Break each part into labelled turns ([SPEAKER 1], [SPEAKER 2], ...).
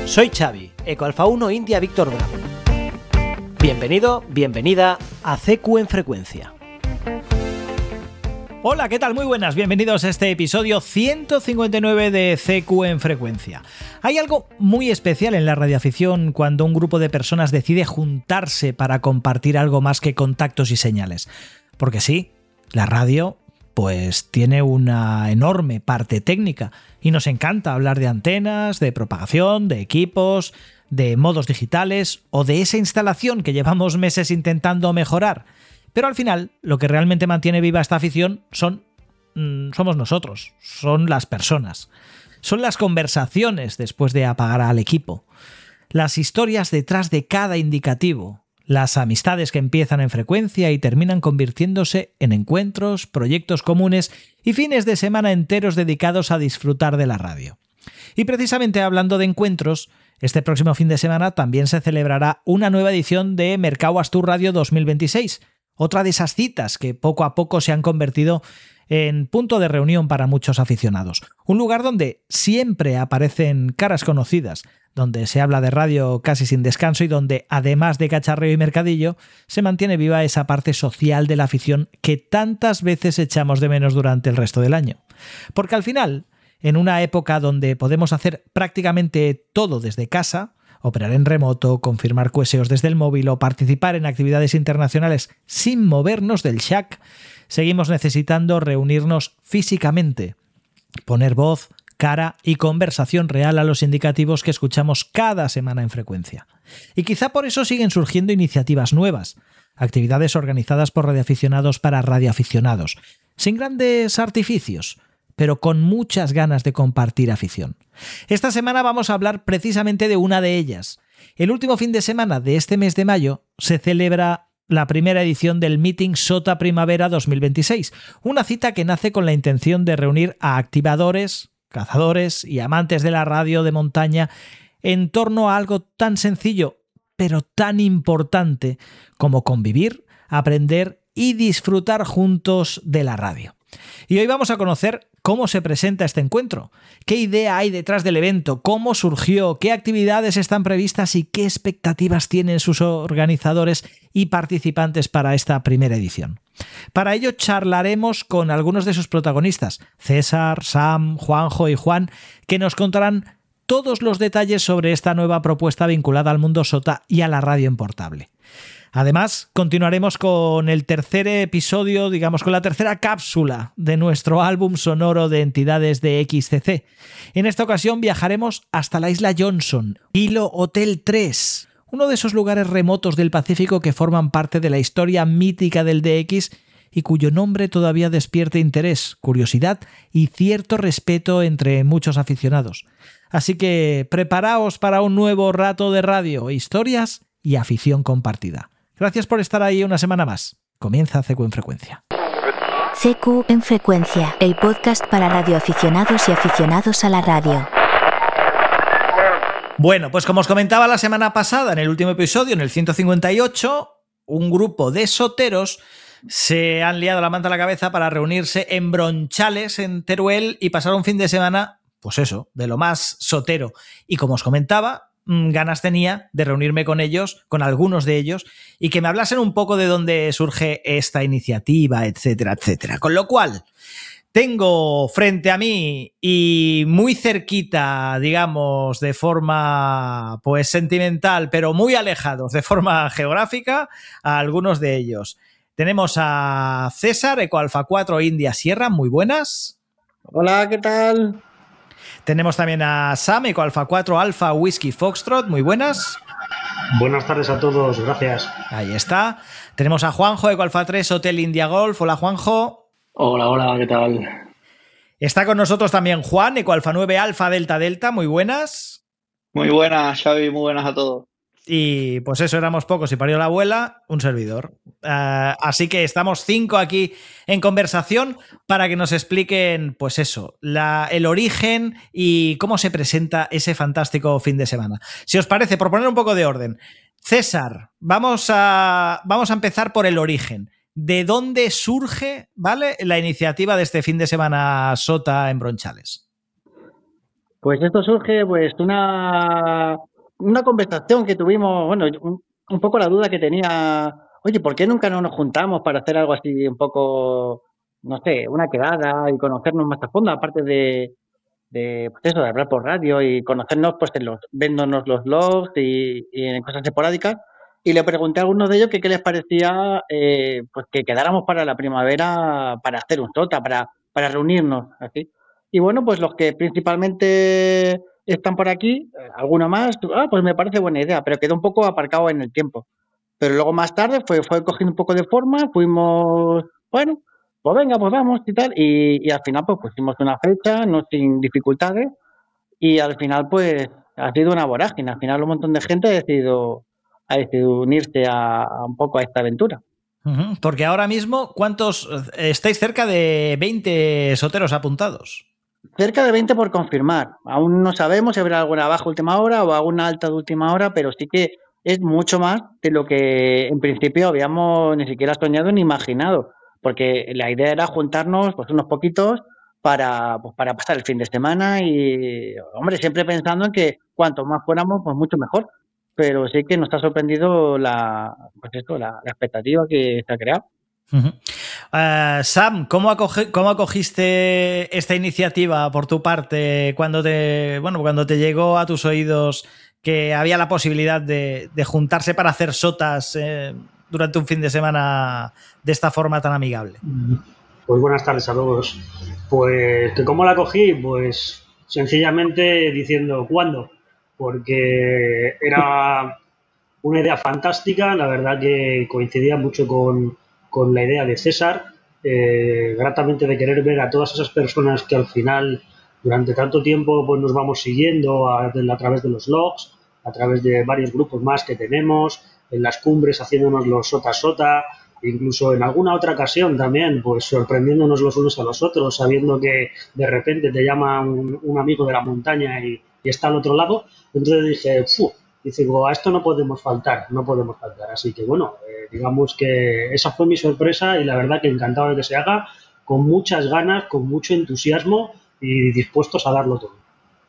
[SPEAKER 1] Soy Xavi, Eco Alfa 1 India Víctor Bravo. Bienvenido, bienvenida a CQ en Frecuencia.
[SPEAKER 2] Hola, ¿qué tal? Muy buenas, bienvenidos a este episodio 159 de CQ en Frecuencia. Hay algo muy especial en la radioafición cuando un grupo de personas decide juntarse para compartir algo más que contactos y señales. Porque sí, la radio pues tiene una enorme parte técnica y nos encanta hablar de antenas, de propagación, de equipos, de modos digitales o de esa instalación que llevamos meses intentando mejorar. Pero al final, lo que realmente mantiene viva esta afición somos nosotros, son las personas. Son las conversaciones después de apagar al equipo, las historias detrás de cada indicativo, las amistades que empiezan en frecuencia y terminan convirtiéndose en encuentros, proyectos comunes y fines de semana enteros dedicados a disfrutar de la radio. Y precisamente hablando de encuentros, este próximo fin de semana también se celebrará una nueva edición de Mercau Astur Radio 2026, otra de esas citas que poco a poco se han convertido en punto de reunión para muchos aficionados. Un lugar donde siempre aparecen caras conocidas, donde se habla de radio casi sin descanso y donde, además de cacharreo y mercadillo, se mantiene viva esa parte social de la afición que tantas veces echamos de menos durante el resto del año. Porque al final, en una época donde podemos hacer prácticamente todo desde casa, operar en remoto, confirmar QSOs desde el móvil o participar en actividades internacionales sin movernos del shack, seguimos necesitando reunirnos físicamente, poner voz, cara y conversación real a los indicativos que escuchamos cada semana en frecuencia. Y quizá por eso siguen surgiendo iniciativas nuevas, actividades organizadas por radioaficionados para radioaficionados, sin grandes artificios, pero con muchas ganas de compartir afición. Esta semana vamos a hablar precisamente de una de ellas. El último fin de semana de este mes de mayo se celebra la primera edición del Meeting SOTA Primavera 2026, una cita que nace con la intención de reunir a activadores, cazadores y amantes de la radio de montaña en torno a algo tan sencillo, pero tan importante como convivir, aprender y disfrutar juntos de la radio. Y hoy vamos a conocer cómo se presenta este encuentro, qué idea hay detrás del evento, cómo surgió, qué actividades están previstas y qué expectativas tienen sus organizadores y participantes para esta primera edición. Para ello charlaremos con algunos de sus protagonistas, César, Sam, Juanjo y Juan, que nos contarán todos los detalles sobre esta nueva propuesta vinculada al mundo SOTA y a la radio en portable. Además, continuaremos con el tercer episodio, con la tercera cápsula de nuestro álbum sonoro de entidades de XCC. En esta ocasión viajaremos hasta la isla Johnson, Hilo Hotel 3, uno de esos lugares remotos del Pacífico que forman parte de la historia mítica del DX y cuyo nombre todavía despierta interés, curiosidad y cierto respeto entre muchos aficionados. Así que preparaos para un nuevo rato de radio, historias y afición compartida. Gracias por estar ahí una semana más. Comienza CQ en Frecuencia.
[SPEAKER 3] CQ en Frecuencia, el podcast para radioaficionados y aficionados a la radio.
[SPEAKER 2] Bueno, pues como os comentaba la semana pasada, en el último episodio, en el 158, un grupo de soteros se han liado la manta a la cabeza para reunirse en Bronchales, en Teruel, y pasar un fin de semana, pues eso, de lo más sotero. Y como os comentaba, ganas tenía de reunirme con ellos, con algunos de ellos, y que me hablasen un poco de dónde surge esta iniciativa, etcétera, etcétera. Con lo cual, tengo frente a mí y muy cerquita, de forma pues sentimental, pero muy alejados de forma geográfica, a algunos de ellos. Tenemos a César, Eco Alfa 4 India Sierra, muy buenas.
[SPEAKER 4] Hola, ¿qué tal?
[SPEAKER 2] Tenemos también a Sam, Eco Alfa 4 Alfa Whisky Foxtrot, muy buenas.
[SPEAKER 5] Buenas tardes a todos, gracias.
[SPEAKER 2] Ahí está. Tenemos a Juanjo, Eco Alfa 3 Hotel India Golf. Hola, Juanjo.
[SPEAKER 6] Hola, ¿qué tal?
[SPEAKER 2] Está con nosotros también Juan, Eco Alfa 9 Alfa Delta Delta, muy buenas.
[SPEAKER 7] Muy buenas, Xavi, muy buenas a todos.
[SPEAKER 2] Y pues eso, éramos pocos y parió la abuela, un servidor. Así que estamos 5 aquí en conversación para que nos expliquen, pues eso, el origen y cómo se presenta ese fantástico fin de semana. Si os parece, por poner un poco de orden, César, vamos a empezar por el origen. ¿De dónde surge, ¿vale?, la iniciativa de este fin de semana SOTA en Bronchales?
[SPEAKER 4] Pues esto surge, pues, una conversación que tuvimos, bueno, un poco la duda que tenía, oye, ¿por qué nunca no nos juntamos para hacer algo así un poco, no sé, una quedada y conocernos más a fondo, aparte pues eso, de hablar por radio y conocernos, pues, viéndonos los logs y en cosas esporádicas? Y le pregunté a algunos de ellos que qué les parecía, pues, que quedáramos para la primavera para hacer un SOTA, para reunirnos, así. Y bueno, pues los que principalmente están por aquí, alguno más, pues me parece buena idea, pero quedó un poco aparcado en el tiempo. Pero luego más tarde fue cogiendo un poco de forma, fuimos, bueno, pues venga, pues vamos y tal, y al final pues pusimos una fecha, no sin dificultades, y al final pues ha sido una vorágine. Al final un montón de gente ha decidido unirse a un poco a esta aventura.
[SPEAKER 2] Porque ahora mismo, ¿cuántos? Estáis cerca de 20 soteros apuntados.
[SPEAKER 4] Cerca de 20 por confirmar. Aún no sabemos si habrá alguna baja última hora o alguna alta de última hora, pero sí que es mucho más de lo que en principio habíamos ni siquiera soñado ni imaginado, porque la idea era juntarnos pues unos poquitos para pasar el fin de semana y, hombre, siempre pensando en que cuanto más fuéramos, pues mucho mejor. Pero sí que nos ha sorprendido la expectativa que se ha creado.
[SPEAKER 2] Sam, ¿cómo acogiste esta iniciativa por tu parte cuando te llegó a tus oídos que había la posibilidad de juntarse para hacer sotas durante un fin de semana de esta forma tan amigable?
[SPEAKER 5] Pues buenas tardes a todos. Pues que cómo la cogí, pues sencillamente diciendo ¿cuándo? Porque era una idea fantástica, la verdad que coincidía mucho con la idea de César, gratamente de querer ver a todas esas personas que al final durante tanto tiempo pues nos vamos siguiendo a través de los logs, a través de varios grupos más que tenemos, en las cumbres haciéndonos los sota, incluso en alguna otra ocasión también, pues sorprendiéndonos los unos a los otros, sabiendo que de repente te llama un amigo de la montaña y está al otro lado. Entonces dije, digo, a esto no podemos faltar. Así que bueno, digamos que esa fue mi sorpresa y la verdad que encantado de que se haga, con muchas ganas, con mucho entusiasmo y dispuestos a darlo todo.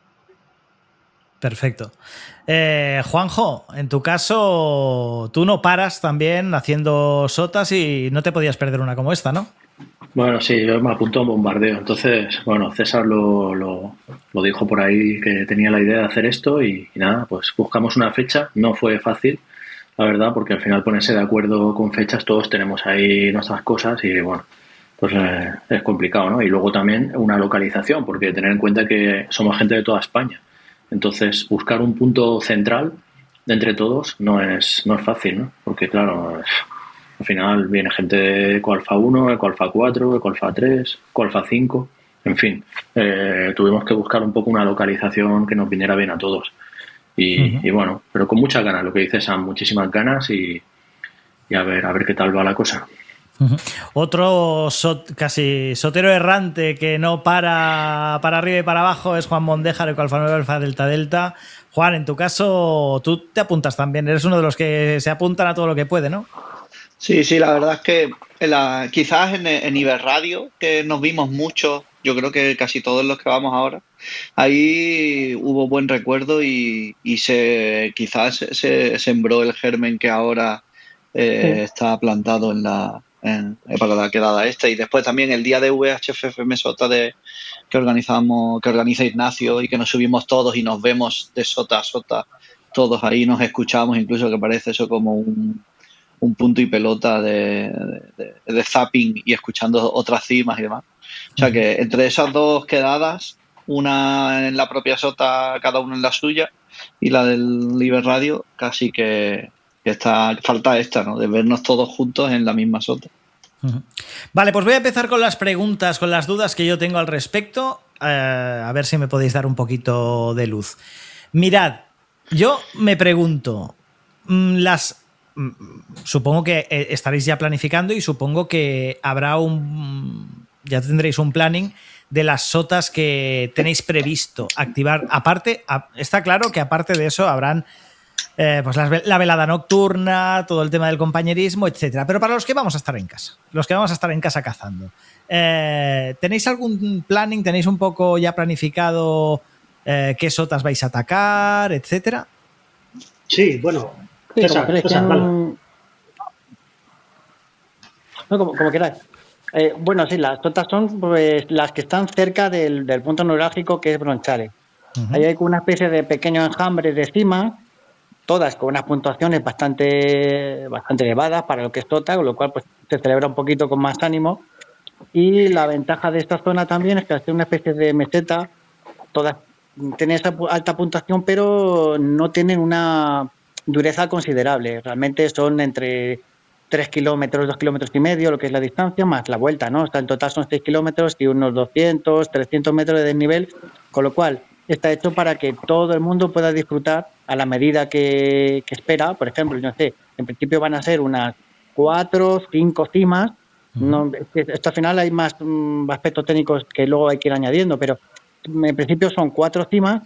[SPEAKER 2] Perfecto. Juanjo, en tu caso, tú no paras también haciendo sotas y no te podías perder una como esta, ¿no?
[SPEAKER 6] Bueno, sí, yo me apunto a un bombardeo. Entonces, bueno, César lo dijo por ahí que tenía la idea de hacer esto y nada, pues buscamos una fecha. No fue fácil, la verdad, porque al final ponerse de acuerdo con fechas, todos tenemos ahí nuestras cosas y bueno, pues es complicado, ¿no? Y luego también una localización, porque tener en cuenta que somos gente de toda España. Entonces, buscar un punto central de entre todos no es fácil, ¿no? Porque claro, al final viene gente de Ecoalfa 1, Ecoalfa 4, Ecoalfa 3, Ecoalfa 5, en fin. Tuvimos que buscar un poco una localización que nos viniera bien a todos. Y bueno, pero con muchas ganas, lo que dice Sam, muchísimas ganas y a ver qué tal va la cosa.
[SPEAKER 2] Otro casi sotero errante que no para arriba y para abajo es Juan Mondejar, Ecoalfa 9, Alfa Delta Delta. Juan, en tu caso, tú te apuntas también, eres uno de los que se apuntan a todo lo que puede, ¿no?
[SPEAKER 7] Sí, la verdad es que quizás en Iberradio, que nos vimos mucho, yo creo que casi todos los que vamos ahora, ahí hubo buen recuerdo y quizás se sembró el germen que ahora está plantado para la quedada esta. Y después también el día de VHFFM Sota que organiza Ignacio y que nos subimos todos y nos vemos de sota a sota, todos ahí nos escuchamos, incluso que parece eso como un punto y pelota de zapping y escuchando otras cimas y demás. O sea que entre esas dos quedadas, una en la propia sota, cada uno en la suya, y la del Iberradio, casi que falta esta, ¿no? De vernos todos juntos en la misma sota.
[SPEAKER 2] Vale, pues voy a empezar con las preguntas, con las dudas que yo tengo al respecto, a ver si me podéis dar un poquito de luz. Mirad, yo me pregunto, supongo que estaréis ya planificando y supongo que ya tendréis un planning de las sotas que tenéis previsto activar. Aparte, está claro que aparte de eso habrán pues la velada nocturna, todo el tema del compañerismo, etcétera. Pero para los que vamos a estar en casa, cazando, ¿tenéis algún planning? ¿Tenéis un poco ya planificado qué sotas vais a atacar, etcétera.
[SPEAKER 5] Sí, bueno,
[SPEAKER 4] Sí,
[SPEAKER 5] César, dale.
[SPEAKER 4] No, como queráis. Bueno, sí, las sotas son pues las que están cerca del punto neurálgico que es Bronchale. Ahí hay una especie de pequeño enjambre de cimas, todas con unas puntuaciones bastante elevadas para lo que es tota, con lo cual pues se celebra un poquito con más ánimo. Y la ventaja de esta zona también es que al ser una especie de meseta, todas tienen esa alta puntuación, pero no tienen una dureza considerable. Realmente son entre 3 kilómetros, 2 kilómetros y medio, lo que es la distancia, más la vuelta, ¿no? O sea, en total son 6 kilómetros y unos 200, 300 metros de desnivel, con lo cual está hecho para que todo el mundo pueda disfrutar a la medida que espera. Por ejemplo, yo no sé, en principio van a ser unas 4, 5 cimas. No, esto al final hay más aspectos técnicos que luego hay que ir añadiendo, pero en principio son 4 cimas.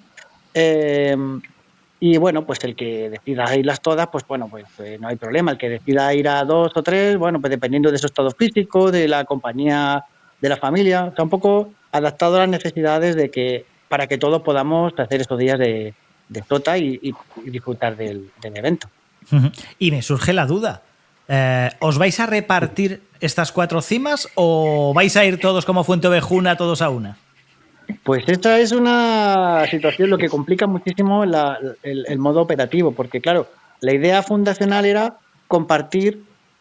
[SPEAKER 4] Y bueno, pues el que decida irlas todas, pues bueno, pues no hay problema. El que decida ir a 2 o 3, bueno, pues dependiendo de su estado físico, de la compañía, de la familia, o sea, un poco adaptado a las necesidades para que todos podamos hacer estos días de tota y disfrutar del evento.
[SPEAKER 2] Y me surge la duda. ¿Os vais a repartir estas 4 cimas o vais a ir todos como Fuenteovejuna, todos a una?
[SPEAKER 4] Pues esta es una situación lo que complica muchísimo el modo operativo, porque claro, la idea fundacional era compartir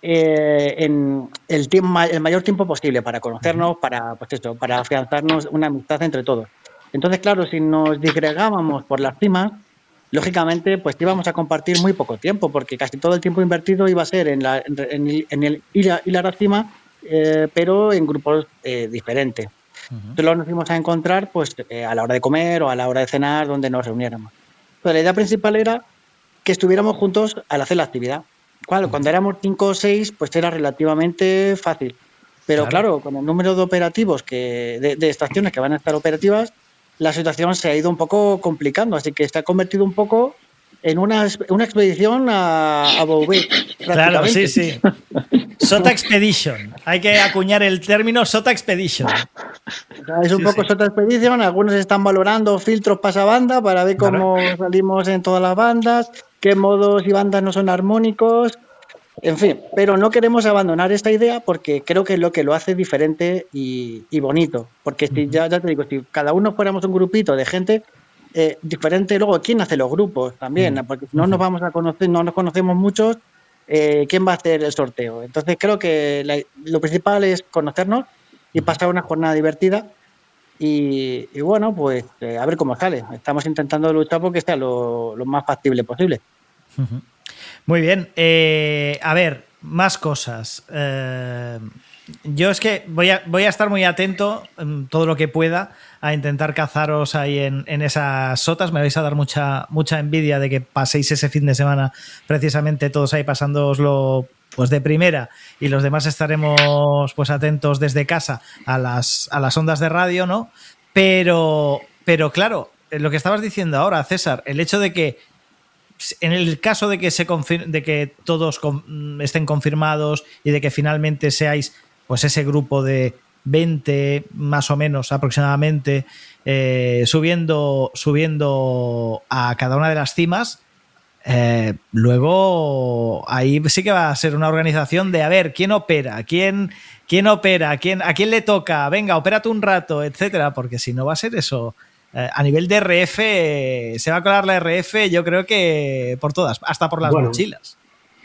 [SPEAKER 4] en el mayor tiempo posible para conocernos, para afianzarnos una amistad entre todos. Entonces, claro, si nos disgregábamos por las cimas, lógicamente, pues íbamos a compartir muy poco tiempo, porque casi todo el tiempo invertido iba a ser en el ir a la cima, pero en grupos diferentes. Entonces nos íbamos a encontrar pues a la hora de comer o a la hora de cenar, donde nos reuniéramos. Pero la idea principal era que estuviéramos juntos al hacer la actividad. Cuando éramos 5 o 6, pues era relativamente fácil. Pero claro, con el número de operativos de estaciones que van a estar operativas, la situación se ha ido un poco complicando, así que se ha convertido un poco en una expedición a Beauvais.
[SPEAKER 2] Claro, sí. Sota Expedition. Hay que acuñar el término Sota Expedition.
[SPEAKER 4] Es un poco Sota Expedition. Algunos están valorando filtros pasabanda para ver cómo salimos en todas las bandas, qué modos y bandas no son armónicos. En fin, pero no queremos abandonar esta idea porque creo que es lo que lo hace diferente y bonito. Porque si ya te digo, si cada uno fuéramos un grupito de gente diferente, luego quién hace los grupos también, porque no nos vamos a conocer, no nos conocemos muchos, quién va a hacer el sorteo. Entonces creo que lo principal es conocernos y pasar una jornada divertida y bueno, pues a ver cómo sale. Estamos intentando luchar porque sea lo más factible posible.
[SPEAKER 2] Muy bien. A ver, más cosas. Yo es que voy a estar muy atento todo lo que pueda a intentar cazaros ahí en esas sotas. Me vais a dar mucha envidia de que paséis ese fin de semana precisamente todos ahí pasándoslo pues de primera y los demás estaremos pues atentos desde casa a las ondas de radio, ¿no? Pero claro, lo que estabas diciendo ahora, César, el hecho de que en el caso de que todos estén confirmados y de que finalmente seáis pues ese grupo de 20 más o menos aproximadamente subiendo a cada una de las cimas, luego ahí sí que va a ser una organización de a ver quién opera, quién opera, a quién le toca, venga, opérate un rato, etcétera, porque si no va a ser eso. A nivel de RF, se va a colar la RF, yo creo que por todas, hasta por las mochilas.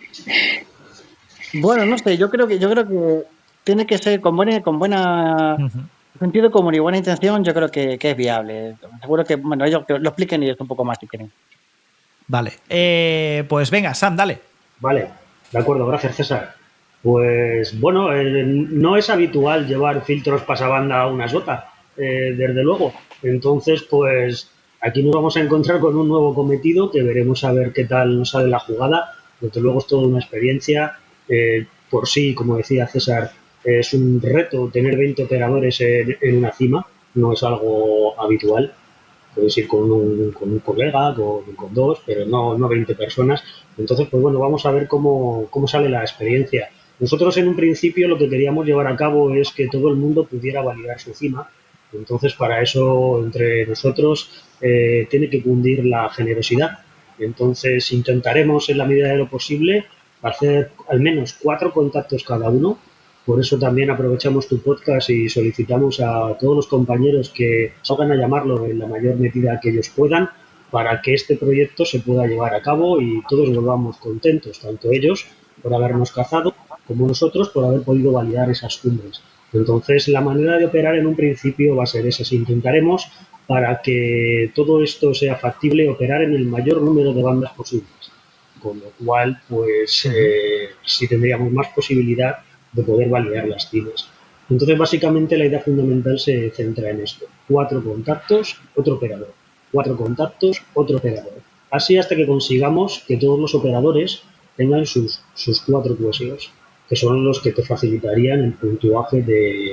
[SPEAKER 4] Bueno, no sé, yo creo que tiene que ser con buena sentido común y buena intención, yo creo que es viable. Seguro que, bueno, ellos que lo expliquen ellos un poco más si quieren.
[SPEAKER 2] Vale, pues venga, Sam, dale.
[SPEAKER 5] Vale, de acuerdo, gracias César. Pues bueno, no es habitual llevar filtros pasabanda a una sota, desde luego. Entonces, pues aquí nos vamos a encontrar con un nuevo cometido que veremos a ver qué tal nos sale la jugada. Desde luego es toda una experiencia. Por sí, como decía César, es un reto tener 20 operadores en una cima. No es algo habitual. Puedes ir con un colega, con dos, pero no 20 personas. Entonces, pues bueno, vamos a ver cómo sale la experiencia. Nosotros en un principio lo que queríamos llevar a cabo es que todo el mundo pudiera validar su cima Entonces, para eso, entre nosotros, tiene que cundir la generosidad. Entonces, intentaremos, en la medida de lo posible, hacer al menos 4 contactos cada uno. Por eso también aprovechamos tu podcast y solicitamos a todos los compañeros que salgan a llamarlo en la mayor medida que ellos puedan, para que este proyecto se pueda llevar a cabo y todos volvamos contentos, tanto ellos por habernos cazado como nosotros por haber podido validar esas cumbres. Entonces, la manera de operar en un principio va a ser esa. Intentaremos, para que todo esto sea factible, operar en el mayor número de bandas posibles, con lo cual, pues, sí tendríamos más posibilidad de poder validar las cimas. Entonces, básicamente, la idea fundamental se centra en esto: 4 contactos, otro operador. 4 contactos, otro operador. Así hasta que consigamos que todos los operadores tengan sus 4 QSOs, que son los que te facilitarían el puntuaje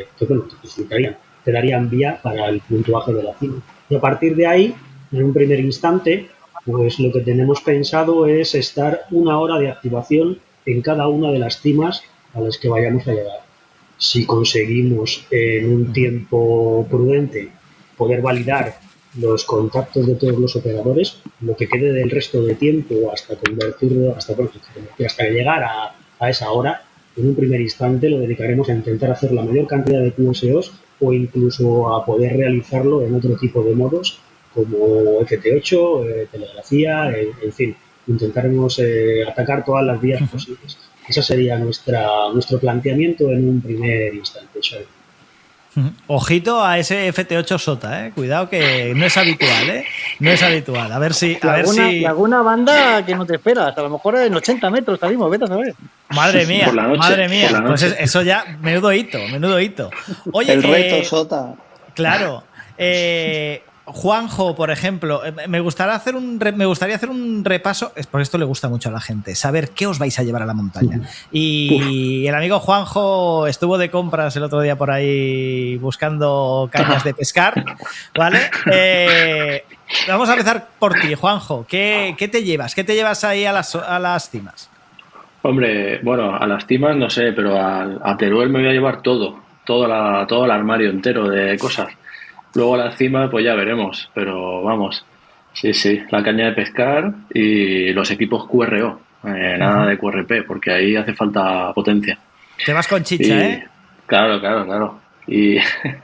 [SPEAKER 5] te darían vía para el puntuaje de la cima. Y a partir de ahí, en un primer instante, pues lo que tenemos pensado es estar 1 hora de activación en cada una de las cimas a las que vayamos a llegar. Si conseguimos en un tiempo prudente poder validar los contactos de todos los operadores, lo que quede del resto de tiempo hasta convertirlo, hasta llegar a esa hora, en un primer instante lo dedicaremos a intentar hacer la mayor cantidad de QSOs o incluso a poder realizarlo en otro tipo de modos como FT8, telegrafía, en fin, intentaremos atacar todas las vías posibles. Ese sería nuestro planteamiento en un primer instante, Xavi.
[SPEAKER 2] Ojito a ese FT8 SOTA, cuidado que no es habitual, no es habitual. A ver si...
[SPEAKER 4] Alguna banda que no te esperas, a lo mejor en 80 metros salimos, vete a saber.
[SPEAKER 2] Madre mía, madre mía. Pues eso ya, menudo hito. Oye,
[SPEAKER 7] el reto SOTA.
[SPEAKER 2] Claro. Juanjo, por ejemplo, me gustaría hacer un repaso, porque esto le gusta mucho a la gente, saber qué os vais a llevar a la montaña. Y el amigo Juanjo estuvo de compras el otro día por ahí buscando cañas de pescar, ¿vale? Vamos a empezar por ti, Juanjo. ¿Qué te llevas? ¿Qué te llevas ahí a las cimas?
[SPEAKER 6] Hombre, bueno, a las cimas no sé, pero a Teruel me voy a llevar todo el armario entero de cosas. Luego a la cima pues ya veremos, pero vamos, sí, la caña de pescar y los equipos QRO, nada de QRP, porque ahí hace falta potencia.
[SPEAKER 2] Te vas con chicha,
[SPEAKER 6] y, Claro. Y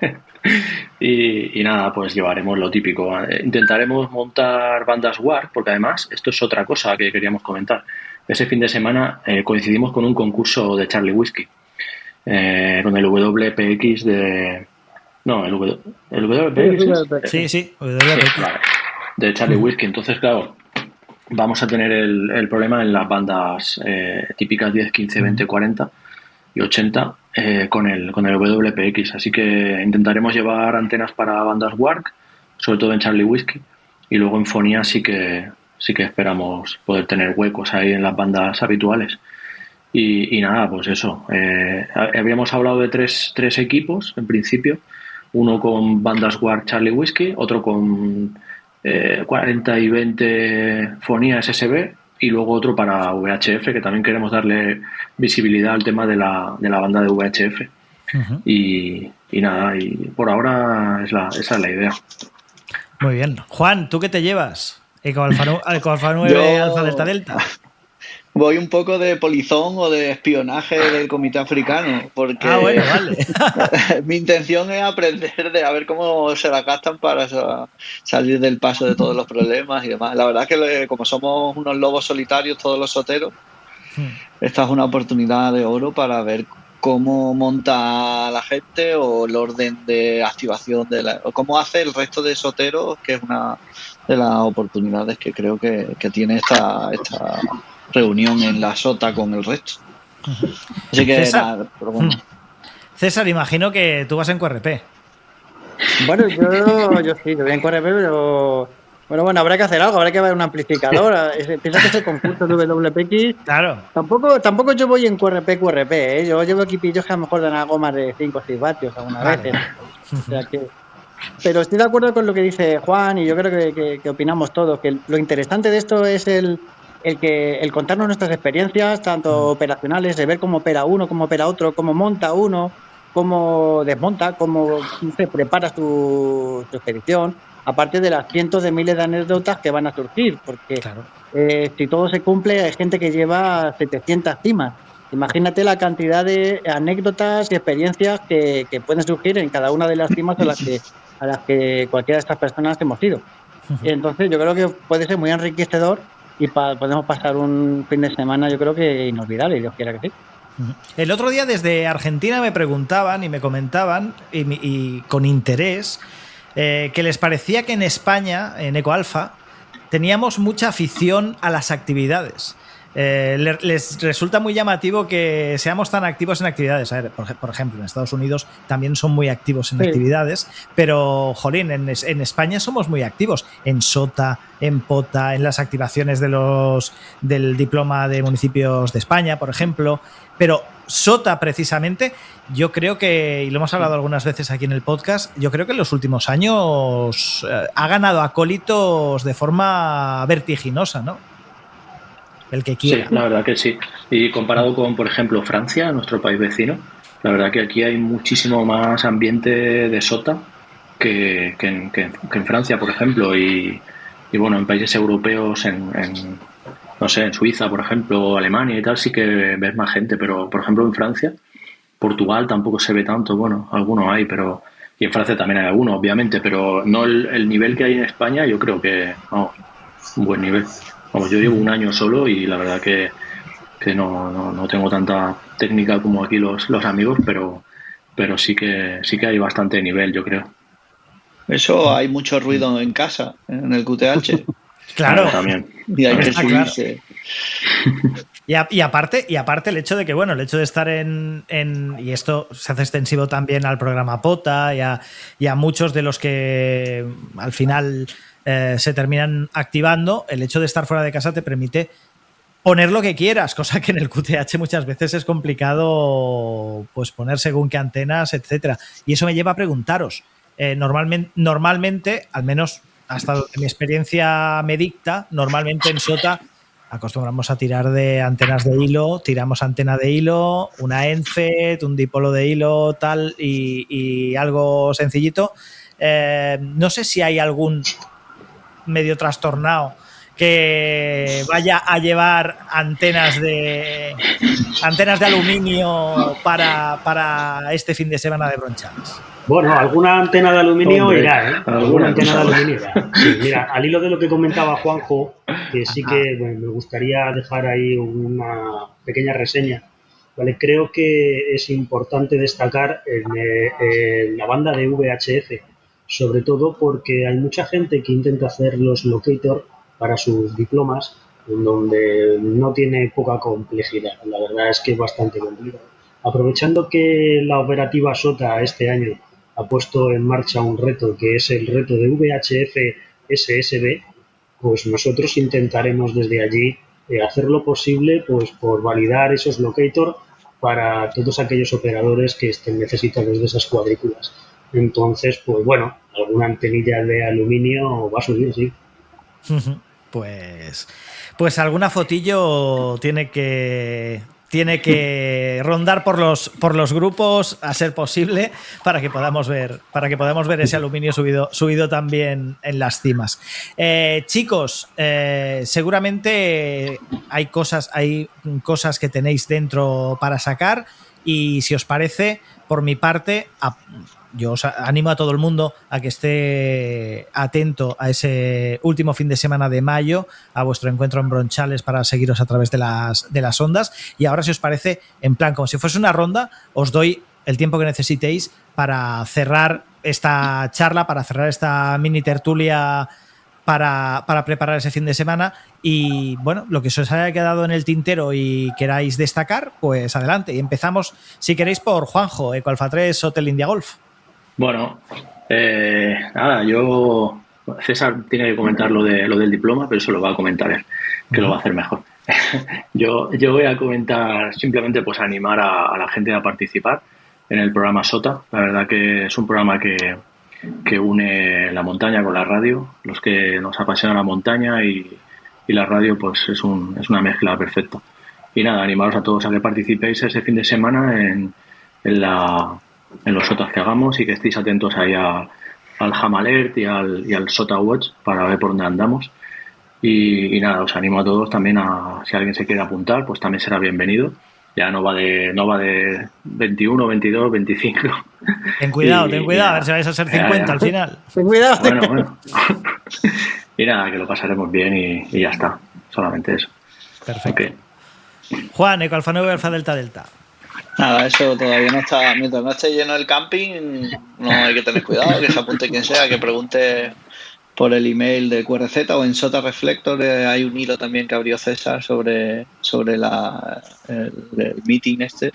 [SPEAKER 6] nada, pues llevaremos lo típico. Intentaremos montar bandas WARC, porque además, esto es otra cosa que queríamos comentar. Ese fin de semana coincidimos con un concurso de Charlie Whiskey, con el WPX de... No, el WPX.
[SPEAKER 2] Sí, WPX.
[SPEAKER 6] Vale, de Charlie Whiskey. Entonces, claro, vamos a tener el problema en las bandas típicas 10, 15, 20, 40 y 80 con el WPX. Así que intentaremos llevar antenas para bandas WARC, sobre todo en Charlie Whiskey, y luego en Fonía sí que esperamos poder tener huecos ahí en las bandas habituales. Y nada, pues eso. Habíamos hablado de tres equipos en principio. Uno con bandas WARC Charlie Whiskey, otro con 40 y 20 Fonía SSB y luego otro para VHF, que también queremos darle visibilidad al tema de la banda de VHF. Y nada, y por ahora esa es la idea.
[SPEAKER 2] Muy bien. Juan, ¿tú qué te llevas? Eco Alfa 9 Alfa Delta.
[SPEAKER 7] Voy un poco de polizón o de espionaje del Comité Africano, porque
[SPEAKER 2] bueno, vale.
[SPEAKER 7] Mi intención es aprender a ver cómo se la gastan para salir del paso de todos los problemas y demás. La verdad es que como somos unos lobos solitarios todos los soteros, esta es una oportunidad de oro para ver cómo monta la gente o el orden de activación o cómo hace el resto de soteros, que es una de las oportunidades que creo que tiene esta reunión en la SOTA con el resto. Así que
[SPEAKER 2] César,
[SPEAKER 7] nada, pero bueno.
[SPEAKER 2] César, imagino que tú vas en QRP.
[SPEAKER 4] Bueno, yo sí, yo voy en QRP, pero bueno, habrá que hacer algo, habrá que ver un amplificador. Piensa que es el concurso de WPX.
[SPEAKER 2] Claro.
[SPEAKER 4] Tampoco yo voy en QRP, ¿eh? Yo llevo equipillos que a lo mejor dan algo más de 5 o 6 vatios alguna vez. O sea que... Pero estoy de acuerdo con lo que dice Juan y yo creo que opinamos todos, que lo interesante de esto es el contarnos nuestras experiencias, tanto operacionales, de ver cómo opera uno, cómo opera otro, cómo monta uno, cómo desmonta, cómo se prepara su expedición, aparte de las cientos de miles de anécdotas que van a surgir, porque
[SPEAKER 2] Claro.
[SPEAKER 4] si todo se cumple, hay gente que lleva 700 cimas. Imagínate la cantidad de anécdotas y experiencias que pueden surgir en cada una de las cimas a las que cualquiera de estas personas hemos ido. Entonces yo creo que puede ser muy enriquecedor y podemos pasar un fin de semana, yo creo que inolvidable, Dios quiera que sí.
[SPEAKER 2] El otro día desde Argentina me preguntaban y me comentaban, y con interés, que les parecía que en España, en EcoAlfa, teníamos mucha afición a las actividades. Les resulta muy llamativo que seamos tan activos en actividades. A ver, por ejemplo, en Estados Unidos también son muy activos en actividades, pero, jolín, en España somos muy activos. En SOTA, en POTA, en las activaciones del Diploma de Municipios de España, por ejemplo. Pero SOTA, precisamente, yo creo que, y lo hemos hablado algunas veces aquí en el podcast, yo creo que en los últimos años ha ganado acólitos de forma vertiginosa, ¿no? El que quiera.
[SPEAKER 6] Sí, la verdad que sí. Y comparado con, por ejemplo, Francia, nuestro país vecino, la verdad que aquí hay muchísimo más ambiente de SOTA que en Francia, por ejemplo, y bueno, en países europeos, no sé, en Suiza, por ejemplo, Alemania y tal, sí que ves más gente, pero, por ejemplo, en Francia, Portugal tampoco se ve tanto, bueno, algunos hay, pero... Y en Francia también hay algunos, obviamente, pero no el nivel que hay en España, yo creo que, vamos, un buen nivel. Vamos, yo llevo un año solo y la verdad que no tengo tanta técnica como aquí los amigos, pero sí que hay bastante nivel, yo creo.
[SPEAKER 7] Eso, hay mucho ruido en casa, en el QTH.
[SPEAKER 2] Claro,
[SPEAKER 6] también.
[SPEAKER 7] Y hay que subirse.
[SPEAKER 2] Y aparte el hecho de que, bueno, el hecho de estar y esto se hace extensivo también al programa POTA y a muchos de los que al final se terminan activando, el hecho de estar fuera de casa te permite poner lo que quieras, cosa que en el QTH muchas veces es complicado pues poner según qué antenas, etcétera. Y eso me lleva a preguntaros, normalmente, al menos hasta lo que mi experiencia me dicta, normalmente en SOTA acostumbramos a tirar de antenas de hilo, tiramos antena de hilo, una ENFET, un dipolo de hilo, tal, y algo sencillito. No sé si hay algún medio trastornado que vaya a llevar antenas de aluminio para este fin de semana de Bronchales.
[SPEAKER 5] Bueno, alguna antena de aluminio irá, ¿eh?
[SPEAKER 6] Alguna
[SPEAKER 5] antena de aluminio irá. Sí, mira, al hilo de lo que comentaba Juanjo, que sí que me gustaría dejar ahí una pequeña reseña, ¿vale? Creo que es importante destacar en la banda de VHF, sobre todo porque hay mucha gente que intenta hacer los locator para sus diplomas, en donde no tiene poca complejidad. La verdad es que es bastante complicado. Aprovechando que la operativa SOTA este año ha puesto en marcha un reto que es el reto de VHF SSB, pues nosotros intentaremos desde allí hacer lo posible pues por validar esos locator para todos aquellos operadores que estén necesitados de esas cuadrículas. Entonces, pues bueno, alguna antenilla de aluminio va a subir, sí.
[SPEAKER 2] Pues alguna fotillo tiene que rondar por los grupos a ser posible para que podamos ver ese aluminio subido también en las cimas. Chicos, seguramente hay cosas que tenéis dentro para sacar y si os parece, por mi parte, yo os animo a todo el mundo a que esté atento a ese último fin de semana de mayo, a vuestro encuentro en Bronchales para seguiros a través de las ondas. Y ahora, si os parece, en plan, como si fuese una ronda, os doy el tiempo que necesitéis para cerrar esta charla, para cerrar esta mini tertulia para preparar ese fin de semana. Y bueno, lo que os haya quedado en el tintero y queráis destacar, pues adelante. Y empezamos, si queréis, por Juanjo, EcoAlfa 3 Hotel India Golf.
[SPEAKER 6] Bueno, nada, César tiene que comentar lo del diploma, pero eso lo va a comentar él, que lo va a hacer mejor. Yo voy a comentar simplemente pues animar a la gente a participar en el programa SOTA. La verdad que es un programa que une la montaña con la radio. Los que nos apasiona la montaña y la radio, pues es una mezcla perfecta. Y nada, animaros a todos a que participéis ese fin de semana en la los SOTAs que hagamos y que estéis atentos ahí al Ham Alert y al SOTA Watch para ver por dónde andamos. Y nada, os animo a todos también si alguien se quiere apuntar, pues también será bienvenido. Ya no va de 21, 22, 25.
[SPEAKER 2] Ten cuidado, a ver si vais a ser 50 al final.
[SPEAKER 4] Ten cuidado.
[SPEAKER 6] Bueno. Y nada, que lo pasaremos bien y ya está. Solamente eso.
[SPEAKER 2] Perfecto.
[SPEAKER 6] Okay.
[SPEAKER 2] Juan, Eco Alfa 9, Alfa Delta Delta.
[SPEAKER 7] Nada, eso todavía no está. Mientras no esté lleno el camping, no hay que tener cuidado, que se apunte quien sea, que pregunte por el email de QRZ o en Sota Reflector. Hay un hilo también que abrió César sobre el meeting este.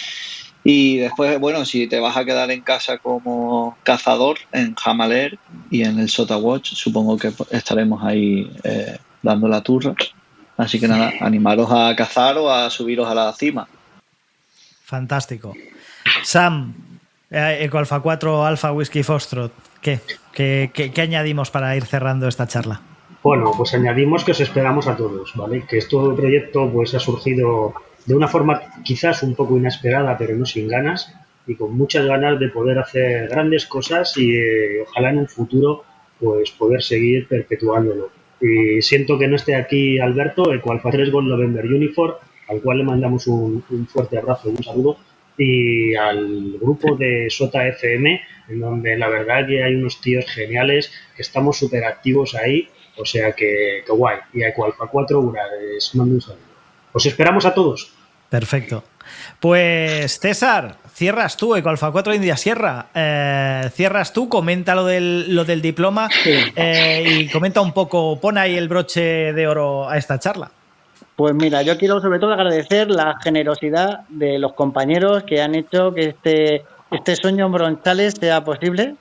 [SPEAKER 7] Y después, bueno, si te vas a quedar en casa como cazador en Ham Alert y en el SOTA Watch, supongo que estaremos ahí dando la turra. Así que nada, animaros a cazar o a subiros a la cima.
[SPEAKER 2] Fantástico. Sam, Eco Alfa 4, Alfa Whisky Foxtrot, ¿qué añadimos para ir cerrando esta charla?
[SPEAKER 5] Bueno, pues añadimos que os esperamos a todos, ¿vale? Que este proyecto pues ha surgido de una forma quizás un poco inesperada, pero no sin ganas, y con muchas ganas de poder hacer grandes cosas y ojalá en un futuro pues poder seguir perpetuándolo. Y siento que no esté aquí Alberto, Eco Alfa 3 Gold November Uniform, al cual le mandamos un fuerte abrazo y un saludo, y al grupo de SOTA FM, en donde la verdad que hay unos tíos geniales, que estamos súper activos ahí, o sea que guay. Y a Eco Alfa 4 les mando un saludo. Os esperamos a todos.
[SPEAKER 2] Perfecto. Pues César, cierras tú, Eco Alfa 4 India Sierra. Cierras tú, comenta lo del diploma y comenta un poco, pon ahí el broche de oro a esta charla.
[SPEAKER 4] Pues mira, yo quiero sobre todo agradecer la generosidad de los compañeros que han hecho que este sueño en Bronchales sea posible.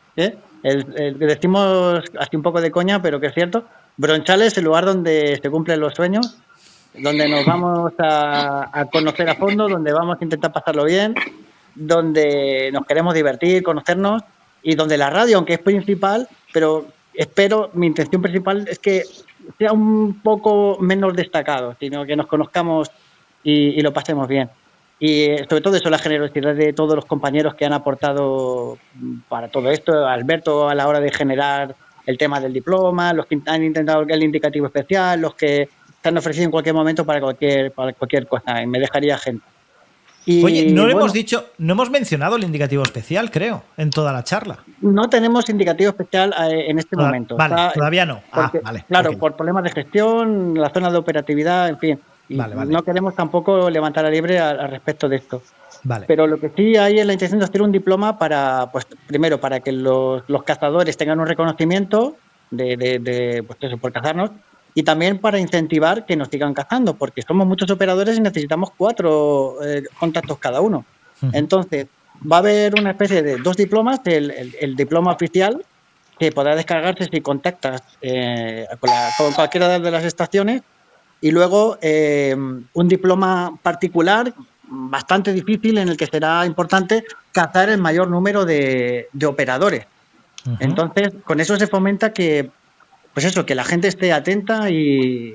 [SPEAKER 4] Decimos así un poco de coña, pero que es cierto. Bronchales es el lugar donde se cumplen los sueños, donde nos vamos a conocer a fondo, donde vamos a intentar pasarlo bien, donde nos queremos divertir, conocernos, y donde la radio, aunque es principal, pero mi intención principal es que sea un poco menos destacado, sino que nos conozcamos y lo pasemos bien. Y sobre todo eso, la generosidad de todos los compañeros que han aportado para todo esto, Alberto a la hora de generar el tema del diploma, los que han intentado el indicativo especial, los que se han ofrecido en cualquier momento para cualquier cosa, y me dejaría gente. Y,
[SPEAKER 2] oye, no hemos mencionado el indicativo especial, creo, en toda la charla.
[SPEAKER 4] No tenemos indicativo especial en este momento.
[SPEAKER 2] Vale, todavía no. Vale.
[SPEAKER 4] Claro,
[SPEAKER 2] okay.
[SPEAKER 4] Por problemas de gestión, la zona de operatividad, en fin. Vale. No queremos tampoco levantar la liebre al respecto de esto.
[SPEAKER 2] Vale.
[SPEAKER 4] Pero lo que sí hay es la intención de hacer un diploma primero, para que los cazadores tengan un reconocimiento pues eso, por cazarnos, y también para incentivar que nos sigan cazando, porque somos muchos operadores y necesitamos 4 contactos cada uno. Uh-huh. Entonces, va a haber una especie de 2 diplomas, el diploma oficial, que podrá descargarse si contactas con cualquiera de las estaciones, y luego un diploma particular bastante difícil, en el que será importante cazar el mayor número de operadores. Uh-huh. Entonces, con eso se fomenta que la gente esté atenta y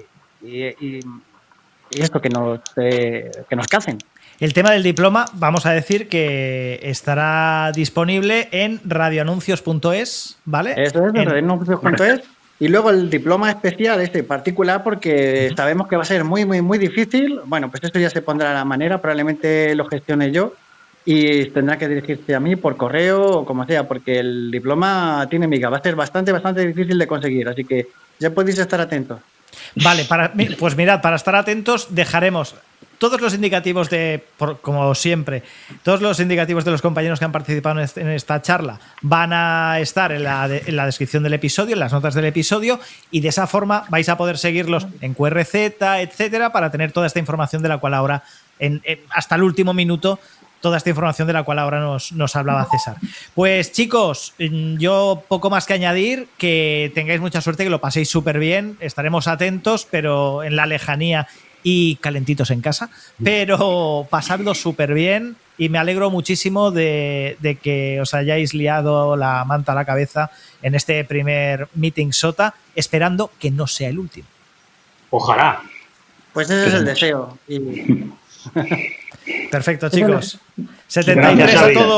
[SPEAKER 4] esto, que nos cacen.
[SPEAKER 2] El tema del diploma, vamos a decir que estará disponible en radioanuncios.es, ¿vale?
[SPEAKER 4] Eso es, en radioanuncios.es. Y luego el diploma especial, particular, porque sabemos que va a ser muy, muy, muy difícil. Bueno, pues esto ya se pondrá a la manera, probablemente lo gestione yo. Y tendrá que dirigirse a mí por correo o como sea, porque el diploma tiene miga. Va a ser bastante, bastante difícil de conseguir. Así que ya podéis estar atentos.
[SPEAKER 2] Vale, pues mirad, para estar atentos dejaremos todos los indicativos como siempre, todos los indicativos de los compañeros que han participado en esta charla van a estar en la descripción del episodio, en las notas del episodio, y de esa forma vais a poder seguirlos en QRZ, etcétera, para tener toda esta información de la cual ahora, hasta el último minuto, toda esta información de la cual ahora nos hablaba César. Pues chicos, yo poco más que añadir, que tengáis mucha suerte, que lo paséis súper bien, estaremos atentos, pero en la lejanía y calentitos en casa, pero pasadlo súper bien, y me alegro muchísimo de que os hayáis liado la manta a la cabeza en este primer meeting SOTA, esperando que no sea el último.
[SPEAKER 5] Ojalá.
[SPEAKER 4] Pues ese es el deseo.
[SPEAKER 2] Perfecto, chicos. 73 a todos.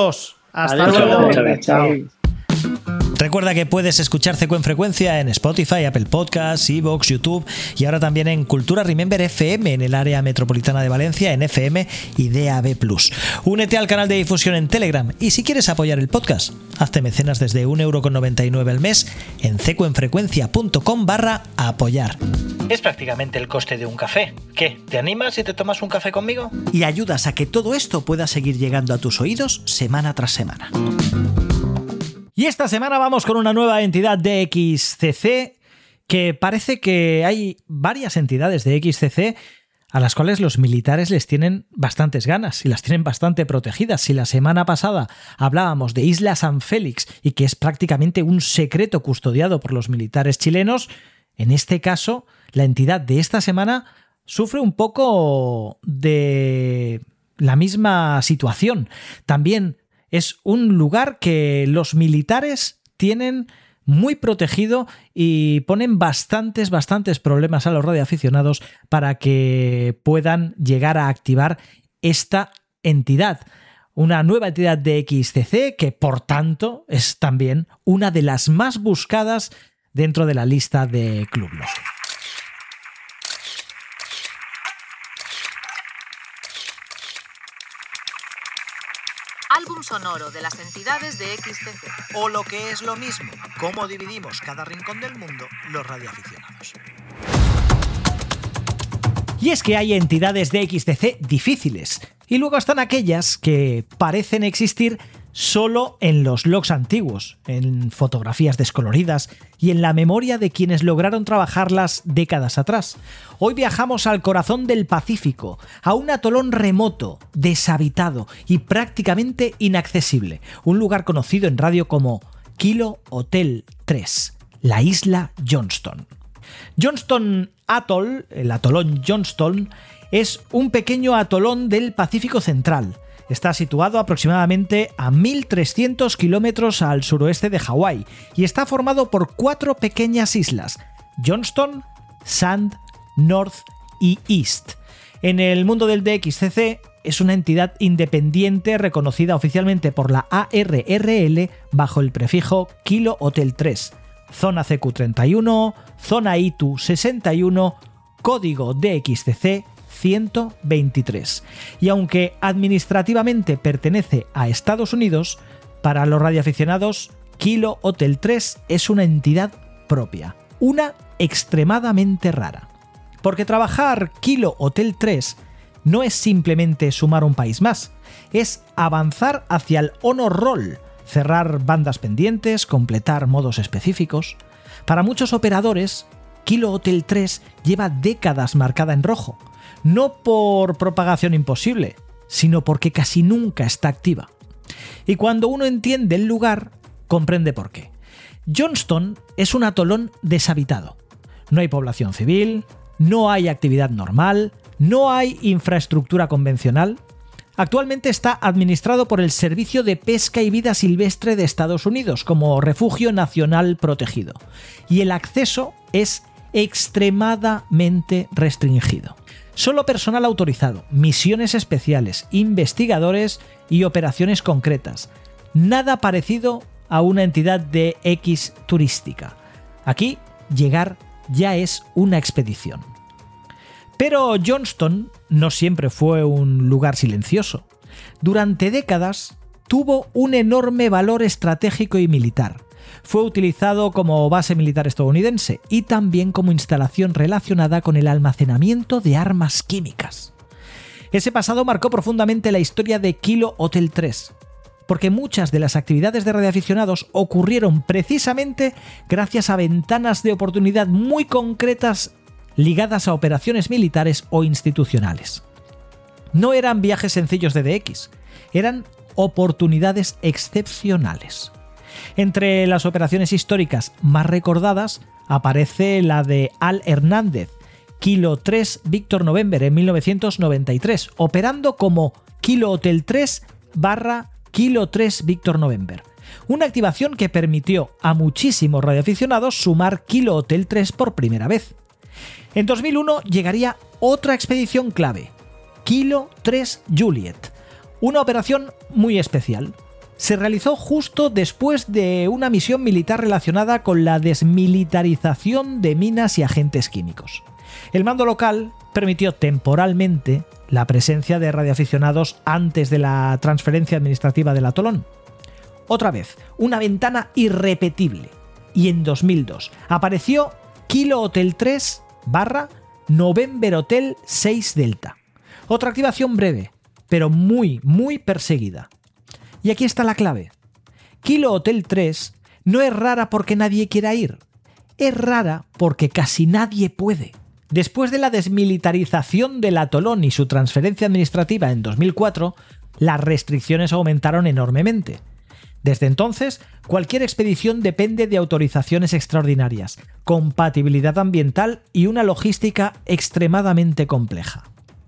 [SPEAKER 2] Hasta
[SPEAKER 4] Adiós.
[SPEAKER 2] luego.
[SPEAKER 6] Muchas gracias.
[SPEAKER 4] Chao.
[SPEAKER 2] Recuerda que puedes escuchar CQ en Frecuencia en Spotify, Apple Podcasts, iVoox, YouTube y ahora también en Cultura Remember FM en el área metropolitana de Valencia, en FM y DAB+. Únete al canal de difusión en Telegram y si quieres apoyar el podcast, hazte mecenas desde 1,99€ al mes en cecuenfrecuencia.com/apoyar. Es prácticamente el coste de un café. ¿Qué? ¿Te animas y te tomas un café conmigo? Y ayudas a que todo esto pueda seguir llegando a tus oídos semana tras semana. Y esta semana vamos con una nueva entidad de XCC, que parece que hay varias entidades de XCC a las cuales los militares les tienen bastantes ganas y las tienen bastante protegidas. Si la semana pasada hablábamos de Isla San Félix y que es prácticamente un secreto custodiado por los militares chilenos, en este caso la entidad de esta semana sufre un poco de la misma situación. También es un lugar que los militares tienen muy protegido y ponen bastantes problemas a los radioaficionados para que puedan llegar a activar esta entidad. Una nueva entidad de XCC que, por tanto, es también una de las más buscadas dentro de la lista de Club Log.
[SPEAKER 8] Álbum sonoro de las entidades de XCC.
[SPEAKER 2] O lo que es lo mismo, cómo dividimos cada rincón del mundo los radioaficionados. Y es que hay entidades de XCC difíciles, y luego están aquellas que parecen existir solo en los logs antiguos, en fotografías descoloridas y en la memoria de quienes lograron trabajarlas décadas atrás. Hoy viajamos al corazón del Pacífico, a un atolón remoto, deshabitado y prácticamente inaccesible, un lugar conocido en radio como Kilo Hotel 3, la isla Johnston. Johnston Atoll, el atolón Johnston, es un pequeño atolón del Pacífico Central. Está situado aproximadamente a 1.300 kilómetros al suroeste de Hawái y está formado por 4 pequeñas islas: Johnston, Sand, North y East. En el mundo del DXCC es una entidad independiente reconocida oficialmente por la ARRL bajo el prefijo Kilo Hotel 3, zona CQ31, zona ITU 61, código DXCC 123. Y aunque administrativamente pertenece a Estados Unidos, para los radioaficionados, Kilo Hotel 3 es una entidad propia, una extremadamente rara. Porque trabajar Kilo Hotel 3 no es simplemente sumar un país más, es avanzar hacia el Honor Roll, cerrar bandas pendientes, completar modos específicos. Para muchos operadores, Kilo Hotel 3 lleva décadas marcada en rojo, no por propagación imposible, sino porque casi nunca está activa. Y cuando uno entiende el lugar, comprende por qué. Johnston es un atolón deshabitado. No hay población civil, no hay actividad normal, no hay infraestructura convencional. Actualmente está administrado por el Servicio de Pesca y Vida Silvestre de Estados Unidos como refugio nacional protegido, y el acceso es extremadamente restringido. Solo personal autorizado, misiones especiales, investigadores y operaciones concretas. Nada parecido a una entidad de X turística. Aquí, llegar ya es una expedición. Pero Johnston no siempre fue un lugar silencioso. Durante décadas tuvo un enorme valor estratégico y militar. Fue utilizado como base militar estadounidense y también como instalación relacionada con el almacenamiento de armas químicas. Ese pasado marcó profundamente la historia de Kilo Hotel 3, porque muchas de las actividades de radioaficionados ocurrieron precisamente gracias a ventanas de oportunidad muy concretas ligadas a operaciones militares o institucionales. No eran viajes sencillos de DX, eran oportunidades excepcionales. Entre las operaciones históricas más recordadas aparece la de Al Hernández, Kilo 3 Víctor November en 1993, operando como Kilo Hotel 3 / Kilo 3 Víctor November. Una activación que permitió a muchísimos radioaficionados sumar Kilo Hotel 3 por primera vez. En 2001 llegaría otra expedición clave, Kilo 3 Juliet, una operación muy especial. se realizó justo después de una misión militar relacionada con la desmilitarización de minas y agentes químicos. El mando local permitió temporalmente la presencia de radioaficionados antes de la transferencia administrativa del atolón. Otra vez, una ventana irrepetible. Y en 2002 apareció Kilo Hotel 3 / November Hotel 6 Delta. Otra activación breve, pero muy perseguida. Y aquí está la clave. Kilo Hotel 3 no es rara porque nadie quiera ir. Es rara porque casi nadie puede. Después de la desmilitarización del atolón y su transferencia administrativa en 2004, las restricciones aumentaron enormemente. Desde entonces, cualquier expedición depende de autorizaciones extraordinarias, compatibilidad ambiental y una logística extremadamente compleja.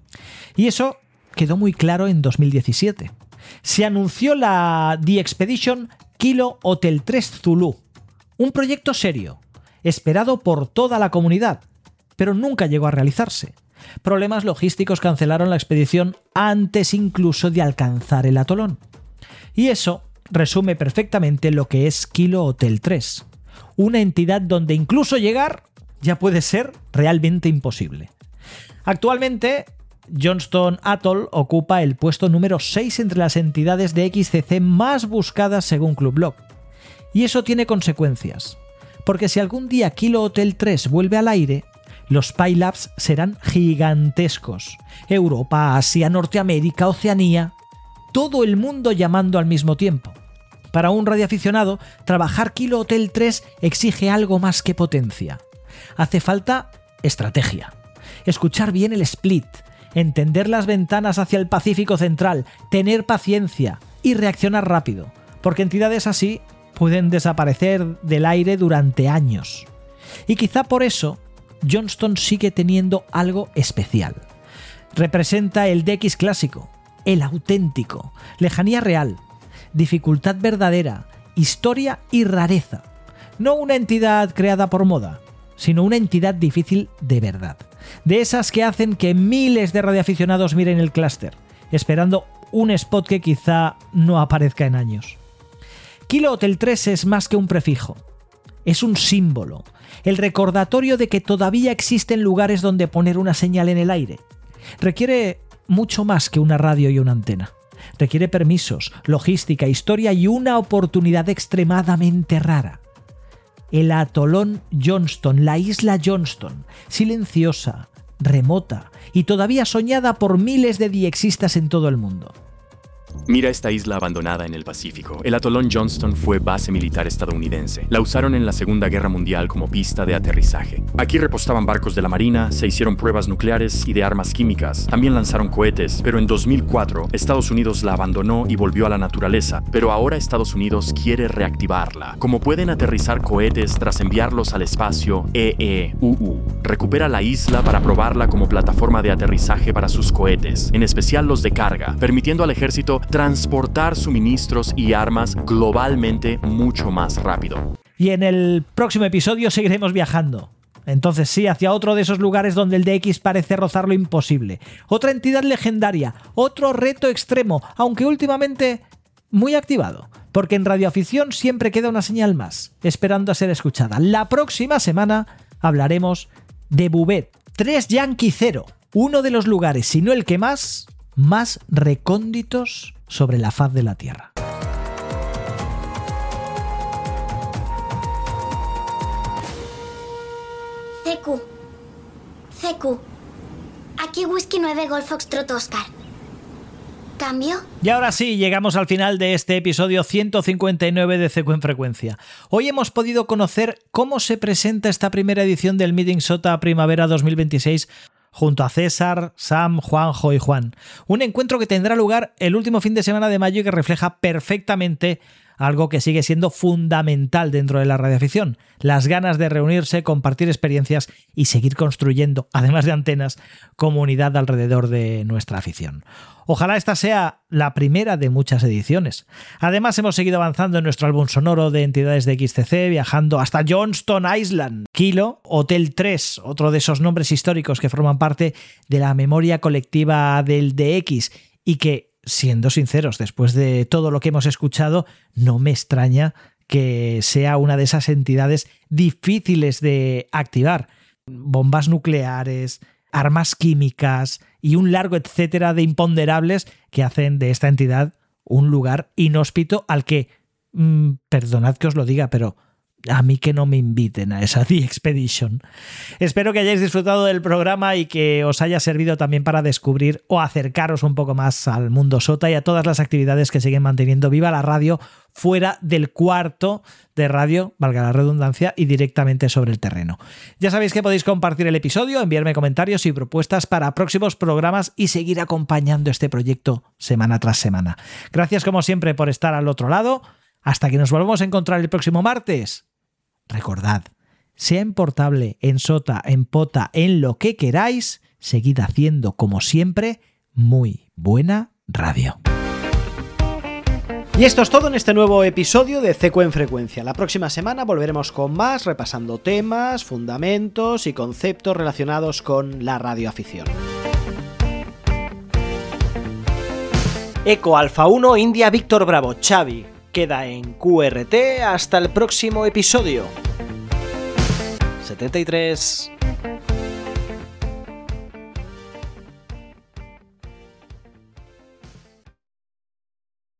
[SPEAKER 2] Y eso quedó muy claro en 2017. Se anunció la The Expedition Kilo Hotel 3 Zulu, un proyecto serio, esperado por toda la comunidad, pero nunca llegó a realizarse. Problemas logísticos cancelaron la expedición antes incluso de alcanzar el atolón. Y eso resume perfectamente lo que es Kilo Hotel 3, una entidad donde incluso llegar ya puede ser realmente imposible. Actualmente, Johnston Atoll ocupa el puesto número 6 entre las entidades de XCC más buscadas según Club Log. Y eso tiene consecuencias, porque si algún día Kilo Hotel 3 vuelve al aire, los PyLabs serán gigantescos. Europa, Asia, Norteamérica, Oceanía, todo el mundo llamando al mismo tiempo. Para un radioaficionado, trabajar Kilo Hotel 3 exige algo más que potencia. Hace falta estrategia, escuchar bien el split, entender las ventanas hacia el Pacífico Central, tener paciencia y reaccionar rápido, porque entidades así pueden desaparecer del aire durante años. Y quizá por eso, Johnston sigue teniendo algo especial. Representa el DX clásico, el auténtico, lejanía real, dificultad verdadera, historia y rareza. No una entidad creada por moda, sino una entidad difícil de verdad. De esas que hacen que miles de radioaficionados miren el clúster, esperando un spot que quizá no aparezca en años. Kilo Hotel 3 es más que un prefijo. Es un símbolo, el recordatorio de que todavía existen lugares donde poner una señal en el aire. Requiere mucho más que una radio y una antena. Requiere permisos, logística, historia y una oportunidad extremadamente rara. El atolón Johnston, la isla Johnston, silenciosa, remota y todavía soñada por miles de diexistas en todo el mundo.
[SPEAKER 9] Mira esta isla abandonada en el Pacífico. El atolón Johnston fue base militar estadounidense. La usaron en la Segunda Guerra Mundial como pista de aterrizaje. Aquí repostaban barcos de la Marina, se hicieron pruebas nucleares y de armas químicas. También lanzaron cohetes, pero en 2004 Estados Unidos la abandonó y volvió a la naturaleza. Pero ahora Estados Unidos quiere reactivarla. Como pueden aterrizar cohetes tras enviarlos al espacio EEUU. Recupera la isla para probarla como plataforma de aterrizaje para sus cohetes, en especial los de carga, permitiendo al ejército transportar suministros y armas globalmente mucho más rápido.
[SPEAKER 2] Y en el próximo episodio seguiremos viajando. Entonces sí, hacia otro de esos lugares donde el DX parece rozar lo imposible. Otra entidad legendaria, otro reto extremo, aunque últimamente muy activado, porque en radioafición siempre queda una señal más, esperando a ser escuchada. La próxima semana hablaremos de Bouvet, 3 Yankee 0, uno de los lugares, si no el que más recónditos sobre la faz de la Tierra.
[SPEAKER 10] CQ. Aquí Whisky 9 Golf Foxtrot Oscar. ¿Cambio?
[SPEAKER 2] Y ahora sí, llegamos al final de este episodio 159 de CQ en Frecuencia. Hoy hemos podido conocer cómo se presenta esta primera edición del Meeting SOTA Primavera 2026 junto a César, Sam, Juanjo y Juan. Un encuentro que tendrá lugar el último fin de semana de mayo y que refleja perfectamente algo que sigue siendo fundamental dentro de la radioafición: las ganas de reunirse, compartir experiencias y seguir construyendo, además de antenas, comunidad alrededor de nuestra afición. Ojalá esta sea la primera de muchas ediciones. Además, hemos seguido avanzando en nuestro álbum sonoro de entidades de XCC, viajando hasta Johnston Island. Kilo Hotel 3, otro de esos nombres históricos que forman parte de la memoria colectiva del DX y que siendo sinceros, después de todo lo que hemos escuchado, no me extraña que sea una de esas entidades difíciles de activar. Bombas nucleares, armas químicas y un largo etcétera de imponderables que hacen de esta entidad un lugar inhóspito al que, perdonad que os lo diga, pero a mí que no me inviten a esa The Expedition. Espero que hayáis disfrutado del programa y que os haya servido también para descubrir o acercaros un poco más al mundo sota y a todas las actividades que siguen manteniendo viva la radio fuera del cuarto de radio, valga la redundancia, y directamente sobre el terreno. Ya sabéis que podéis compartir el episodio, enviarme comentarios y propuestas para próximos programas y seguir acompañando este proyecto semana tras semana. Gracias como siempre por estar al otro lado. Hasta que nos volvamos a encontrar el próximo martes. Recordad, sea en portable, en sota, en pota, en lo que queráis, seguid haciendo, como siempre, muy buena radio.
[SPEAKER 1] Y esto es todo en este nuevo episodio de CQ en Frecuencia. La próxima semana volveremos con más, repasando temas, fundamentos y conceptos relacionados con la radioafición. Eco Alfa 1 India Víctor Bravo Xavi queda en QRT hasta el próximo episodio. 73.